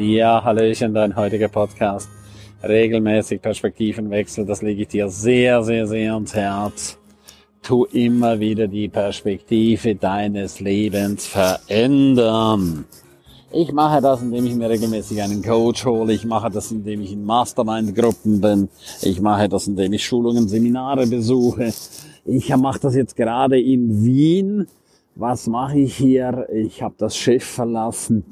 Ja, hallöchen, dein heutiger Podcast. Regelmäßig Perspektivenwechsel, das lege ich dir sehr, sehr, sehr ans Herz. Tu immer wieder die Perspektive deines Lebens verändern. Ich mache das, indem ich mir regelmäßig einen Coach hole. Ich mache das, indem ich in Mastermind-Gruppen bin. Ich mache das, indem ich Schulungen, Seminare besuche. Ich mache das jetzt gerade in Wien. Was mache ich hier? Ich habe das Schiff verlassen,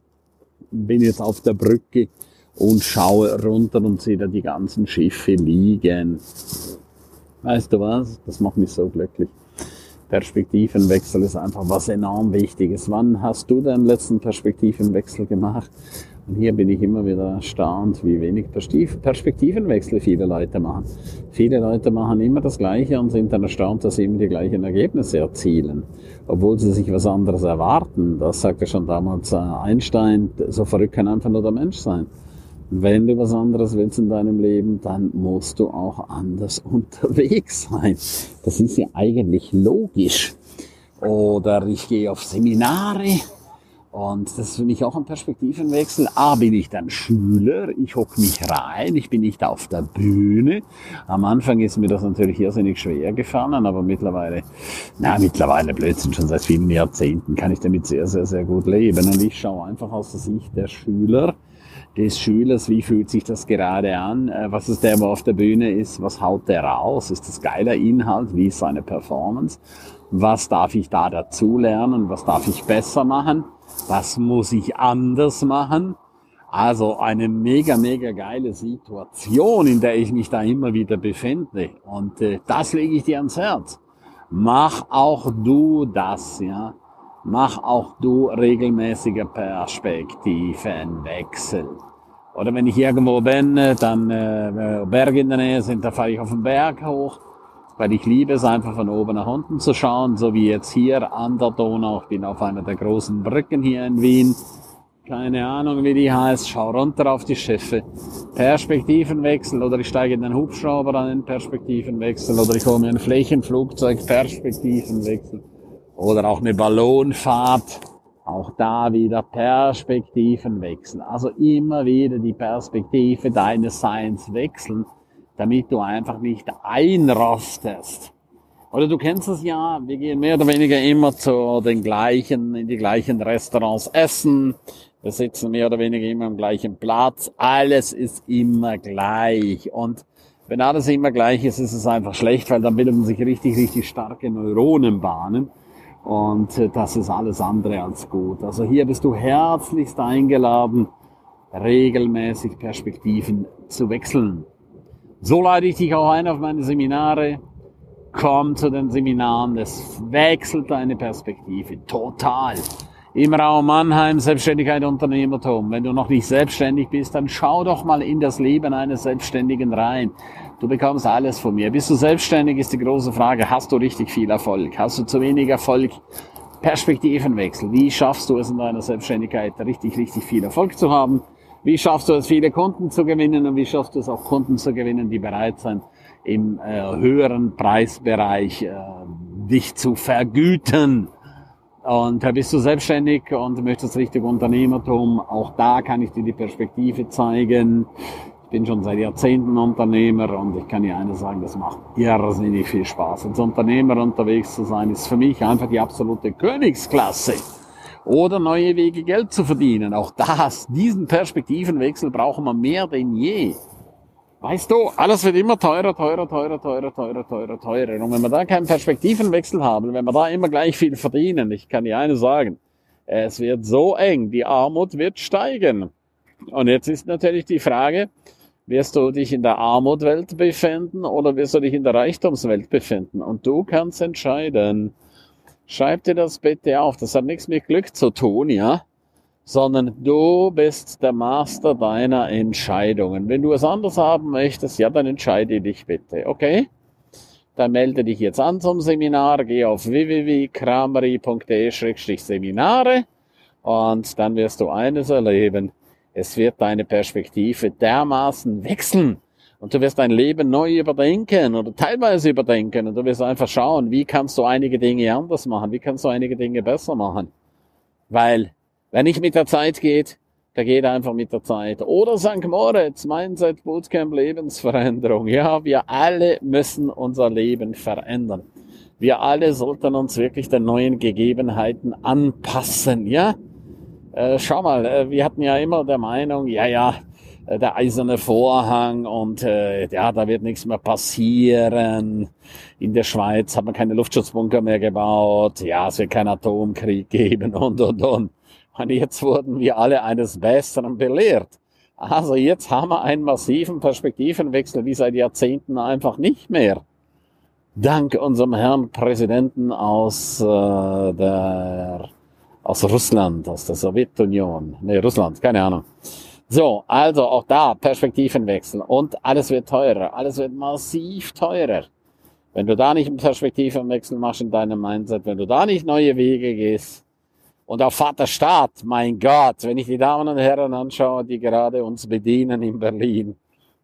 bin jetzt auf der Brücke und schaue runter und sehe da die ganzen Schiffe liegen. Weißt du was? Das macht mich so glücklich. Perspektivenwechsel ist einfach was enorm Wichtiges. Wann hast du deinen letzten Perspektivenwechsel gemacht? Und hier bin ich immer wieder erstaunt, wie wenig Perspektivenwechsel viele Leute machen. Viele Leute machen immer das Gleiche und sind dann erstaunt, dass sie immer die gleichen Ergebnisse erzielen, obwohl sie sich was anderes erwarten. Das sagte schon damals Einstein, so verrückt kann einfach nur der Mensch sein. Wenn du was anderes willst in deinem Leben, dann musst du auch anders unterwegs sein. Das ist ja eigentlich logisch. Oder ich gehe auf Seminare und das ist für mich auch ein Perspektivenwechsel. Bin ich dann Schüler, ich hocke mich rein, ich bin nicht auf der Bühne. Am Anfang ist mir das natürlich irrsinnig schwer gefallen, aber mittlerweile Blödsinn, schon seit vielen Jahrzehnten kann ich damit sehr, sehr, sehr gut leben. Und ich schaue einfach aus der Sicht der Schüler, des Schülers, wie fühlt sich das gerade an, was ist der, wo auf der Bühne ist, was haut der raus, ist das geiler Inhalt, wie ist seine Performance, was darf ich da dazu lernen, was darf ich besser machen, was muss ich anders machen. Also eine mega, mega geile Situation, in der ich mich da immer wieder befinde, und das lege ich dir ans Herz. Mach auch du das, ja. Mach auch du regelmäßige Perspektivenwechsel. Oder wenn ich irgendwo bin, dann Berge in der Nähe sind, da fahre ich auf den Berg hoch, weil ich liebe es einfach von oben nach unten zu schauen, so wie jetzt hier an der Donau. Ich bin auf einer der großen Brücken hier in Wien. Keine Ahnung, wie die heißt. Schau runter auf die Schiffe. Perspektivenwechsel. Oder ich steige in den Hubschrauber an, einen Perspektivenwechsel. Oder ich hole mir ein Flächenflugzeug, Perspektivenwechsel. Oder auch eine Ballonfahrt, auch da wieder Perspektivenwechsel. Also immer wieder die Perspektive deines Seins wechseln, damit du einfach nicht einrostest. Oder du kennst es ja, wir gehen mehr oder weniger immer in die gleichen Restaurants essen. Wir sitzen mehr oder weniger immer am gleichen Platz. Alles ist immer gleich. Und wenn alles immer gleich ist, ist es einfach schlecht, weil dann bilden sich richtig, richtig starke Neuronenbahnen. Und das ist alles andere als gut. Also hier bist du herzlichst eingeladen, regelmäßig Perspektiven zu wechseln. So leite ich dich auch ein auf meine Seminare. Komm zu den Seminaren, es wechselt deine Perspektive total. Im Raum Mannheim, Selbstständigkeit, Unternehmertum. Wenn du noch nicht selbstständig bist, dann schau doch mal in das Leben eines Selbstständigen rein. Du bekommst alles von mir. Bist du selbstständig, ist die große Frage, hast du richtig viel Erfolg? Hast du zu wenig Erfolg? Perspektivenwechsel. Wie schaffst du es in deiner Selbstständigkeit, richtig, richtig viel Erfolg zu haben? Wie schaffst du es, viele Kunden zu gewinnen? Und wie schaffst du es auch, Kunden zu gewinnen, die bereit sind, im höheren Preisbereich dich zu vergüten? Und da bist du selbstständig und möchtest richtig Unternehmertum. Auch da kann ich dir die Perspektive zeigen. Ich bin schon seit Jahrzehnten Unternehmer und ich kann dir eines sagen, das macht irrsinnig viel Spaß. Als Unternehmer unterwegs zu sein, ist für mich einfach die absolute Königsklasse. Oder neue Wege, Geld zu verdienen. Auch diesen Perspektivenwechsel brauchen wir mehr denn je. Weißt du, alles wird immer teurer. Und wenn wir da keinen Perspektivenwechsel haben, wenn wir da immer gleich viel verdienen, ich kann dir eines sagen, es wird so eng, die Armut wird steigen. Und jetzt ist natürlich die Frage, wirst du dich in der Armutwelt befinden oder wirst du dich in der Reichtumswelt befinden? Und du kannst entscheiden. Schreib dir das bitte auf, das hat nichts mit Glück zu tun, ja? Sondern du bist der Master deiner Entscheidungen. Wenn du es anders haben möchtest, ja, dann entscheide dich bitte, okay? Dann melde dich jetzt an zum Seminar, geh auf www.krameri.de/Seminare und dann wirst du eines erleben. Es wird deine Perspektive dermaßen wechseln und du wirst dein Leben neu überdenken oder teilweise überdenken und du wirst einfach schauen, wie kannst du einige Dinge anders machen, wie kannst du einige Dinge besser machen. Weil, wer nicht mit der Zeit geht, der geht einfach mit der Zeit. Oder St. Moritz, Mindset Bootcamp Lebensveränderung. Ja, wir alle müssen unser Leben verändern. Wir alle sollten uns wirklich den neuen Gegebenheiten anpassen, ja. Schau mal, wir hatten ja immer der Meinung, der eiserne Vorhang und da wird nichts mehr passieren. In der Schweiz hat man keine Luftschutzbunker mehr gebaut. Ja, es wird keinen Atomkrieg geben und. Und jetzt wurden wir alle eines Besseren belehrt. Also jetzt haben wir einen massiven Perspektivenwechsel wie seit Jahrzehnten einfach nicht mehr. Dank unserem Herrn Präsidenten aus Russland, aus der Sowjetunion. Russland, keine Ahnung. So, also auch da Perspektivenwechsel und alles wird teurer, alles wird massiv teurer. Wenn du da nicht einen Perspektivenwechsel machst in deinem Mindset, wenn du da nicht neue Wege gehst und auch Vaterstaat, mein Gott, wenn ich die Damen und Herren anschaue, die gerade uns bedienen in Berlin,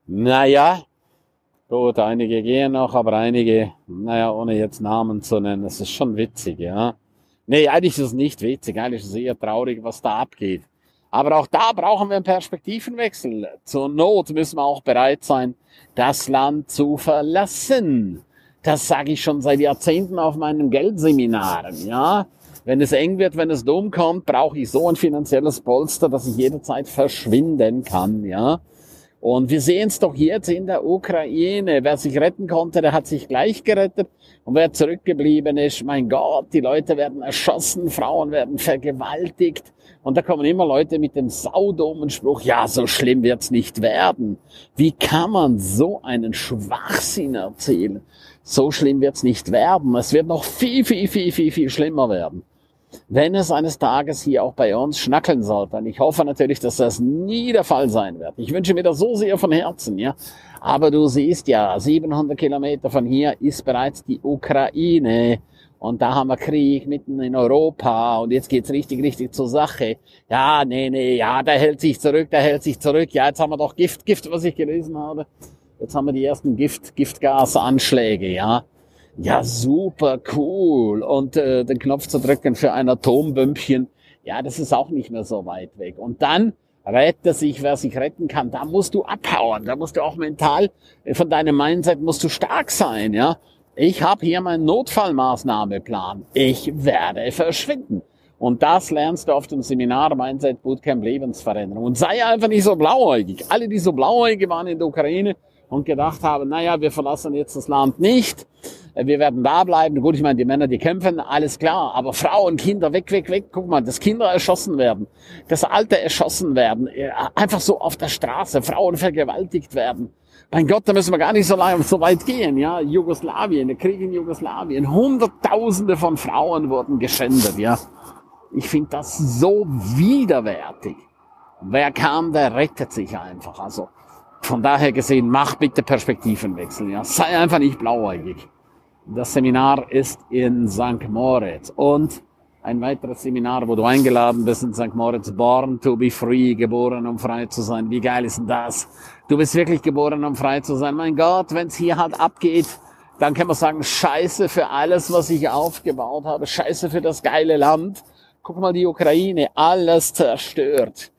gut, einige gehen noch, aber einige, ohne jetzt Namen zu nennen, das ist schon witzig, ja. Nee, eigentlich ist es nicht witzig, eigentlich ist es eher traurig, was da abgeht. Aber auch da brauchen wir einen Perspektivenwechsel. Zur Not müssen wir auch bereit sein, das Land zu verlassen. Das sage ich schon seit Jahrzehnten auf meinen Geldseminaren, ja. Wenn es eng wird, wenn es dumm kommt, brauche ich so ein finanzielles Polster, dass ich jederzeit verschwinden kann, ja. Und wir sehen es doch jetzt in der Ukraine. Wer sich retten konnte, der hat sich gleich gerettet. Und wer zurückgeblieben ist, mein Gott, die Leute werden erschossen, Frauen werden vergewaltigt. Und da kommen immer Leute mit dem saudummen Spruch, ja, so schlimm wird's nicht werden. Wie kann man so einen Schwachsinn erzählen? So schlimm wird's nicht werden. Es wird noch viel, viel, viel, viel, viel schlimmer werden. Wenn es eines Tages hier auch bei uns schnackeln sollte, und ich hoffe natürlich, dass das nie der Fall sein wird. Ich wünsche mir das so sehr von Herzen, ja. Aber du siehst ja, 700 Kilometer von hier ist bereits die Ukraine. Und da haben wir Krieg mitten in Europa. Und jetzt geht's richtig zur Sache. Ja, der hält sich zurück. Ja, jetzt haben wir doch Gift, was ich gelesen habe. Jetzt haben wir die ersten Giftgasanschläge, ja. Ja, super cool. Und den Knopf zu drücken für ein Atombömpchen, ja, das ist auch nicht mehr so weit weg. Und dann rette sich, wer sich retten kann. Da musst du abhauen. Da musst du auch mental, von deinem Mindset musst du stark sein, ja. Ich habe hier meinen Notfallmaßnahmeplan. Ich werde verschwinden. Und das lernst du auf dem Seminar Mindset Bootcamp Lebensveränderung. Und sei einfach nicht so blauäugig. Alle, die so blauäugig waren in der Ukraine und gedacht haben, wir verlassen jetzt das Land nicht. Wir werden da bleiben. Gut, ich meine, die Männer, die kämpfen, alles klar. Aber Frauen, Kinder, weg. Guck mal, dass Kinder erschossen werden, dass Alte erschossen werden, einfach so auf der Straße, Frauen vergewaltigt werden. Mein Gott, da müssen wir gar nicht so weit gehen, ja. Jugoslawien, der Krieg in Jugoslawien. Hunderttausende von Frauen wurden geschändet, ja. Ich finde das so widerwärtig. Wer kann, der rettet sich einfach. Also, von daher gesehen, mach bitte Perspektivenwechsel, ja. Sei einfach nicht blauäugig. Das Seminar ist in St. Moritz und ein weiteres Seminar, wo du eingeladen bist in St. Moritz, Born to be Free, geboren um frei zu sein. Wie geil ist denn das? Du bist wirklich geboren um frei zu sein. Mein Gott, wenn es hier halt abgeht, dann kann man sagen, scheiße für alles, was ich aufgebaut habe, scheiße für das geile Land. Guck mal, die Ukraine, alles zerstört.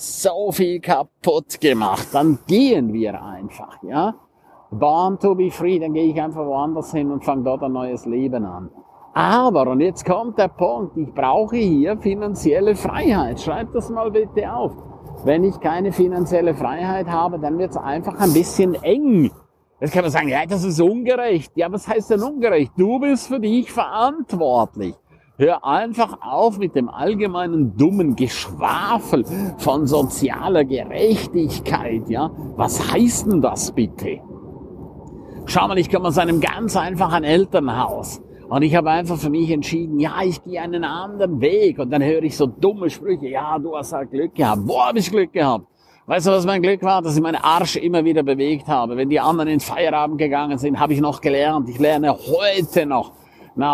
So viel kaputt gemacht. Dann gehen wir einfach, ja. Born to be free, dann gehe ich einfach woanders hin und fange dort ein neues Leben an. Aber, und jetzt kommt der Punkt, ich brauche hier finanzielle Freiheit. Schreib das mal bitte auf. Wenn ich keine finanzielle Freiheit habe, dann wird es einfach ein bisschen eng. Jetzt kann man sagen, ja, das ist ungerecht. Ja, was heißt denn ungerecht? Du bist für dich verantwortlich. Hör einfach auf mit dem allgemeinen dummen Geschwafel von sozialer Gerechtigkeit, ja. Was heißt denn das bitte? Schau mal, ich komme aus einem ganz einfachen Elternhaus. Und ich habe einfach für mich entschieden, ja, ich gehe einen anderen Weg. Und dann höre ich so dumme Sprüche, ja, du hast halt Glück gehabt. Wo habe ich Glück gehabt? Weißt du, was mein Glück war? Dass ich meinen Arsch immer wieder bewegt habe. Wenn die anderen in Feierabend gegangen sind, habe ich noch gelernt. Ich lerne heute noch nach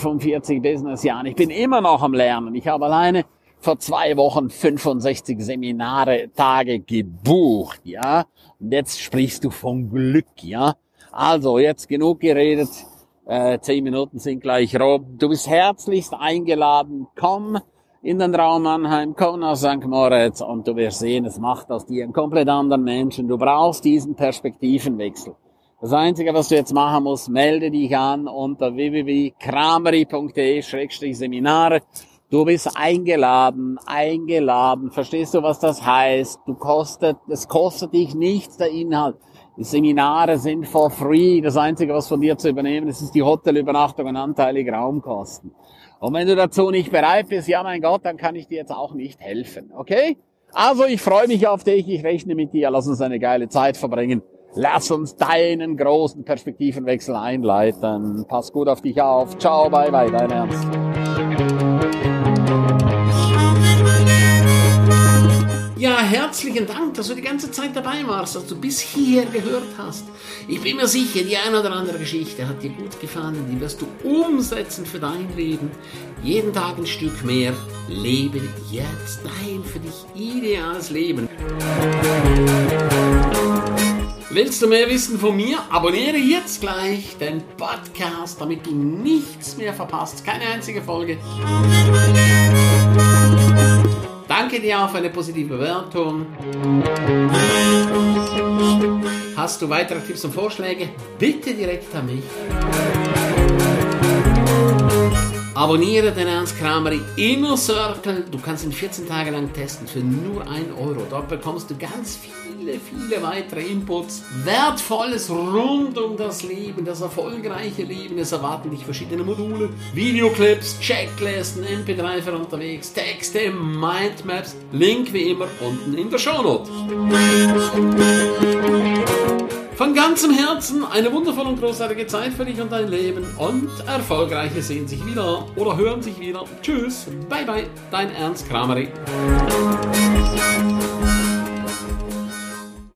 45 Businessjahren. Ich bin immer noch am Lernen. Ich habe alleine vor 2 Wochen 65 Seminare-Tage gebucht, ja. Und jetzt sprichst du von Glück, ja. Also, jetzt genug geredet. 10 Minuten sind gleich rum. Du bist herzlichst eingeladen. Komm in den Raum Mannheim, komm nach St. Moritz und du wirst sehen, es macht aus dir einen komplett anderen Menschen. Du brauchst diesen Perspektivenwechsel. Das Einzige, was du jetzt machen musst, melde dich an unter www.krameri.de/Seminare. Du bist eingeladen. Verstehst du, was das heißt? Es kostet dich nichts, der Inhalt. Die Seminare sind for free. Das Einzige, was von dir zu übernehmen ist, die Hotelübernachtung und anteilige Raumkosten. Und wenn du dazu nicht bereit bist, ja mein Gott, dann kann ich dir jetzt auch nicht helfen. Okay? Also ich freue mich auf dich, ich rechne mit dir, lass uns eine geile Zeit verbringen. Lass uns deinen großen Perspektivenwechsel einleiten. Pass gut auf dich auf. Ciao, bye bye, dein Ernst. Ja, herzlichen Dank, dass du die ganze Zeit dabei warst, dass du bis hierher gehört hast. Ich bin mir sicher, die eine oder andere Geschichte hat dir gut gefallen, die wirst du umsetzen für dein Leben. Jeden Tag ein Stück mehr. Lebe jetzt dein für dich ideales Leben. Willst du mehr wissen von mir? Abonniere jetzt gleich den Podcast, damit du nichts mehr verpasst. Keine einzige Folge. Danke dir auch für eine positive Bewertung. Hast du weitere Tipps und Vorschläge? Bitte direkt an mich. Abonniere den Ernst Krameri Inner Circle. Du kannst ihn 14 Tage lang testen für nur 1 Euro. Dort bekommst du ganz viele weitere Inputs. Wertvolles rund um das Leben, das erfolgreiche Leben. Es erwarten dich verschiedene Module, Videoclips, Checklisten, MP3 für unterwegs, Texte, Mindmaps. Link wie immer unten in der Shownote. Von ganzem Herzen eine wundervolle und großartige Zeit für dich und dein Leben und Erfolgreiche sehen sich wieder oder hören sich wieder. Tschüss, bye bye, dein Ernst Krameri.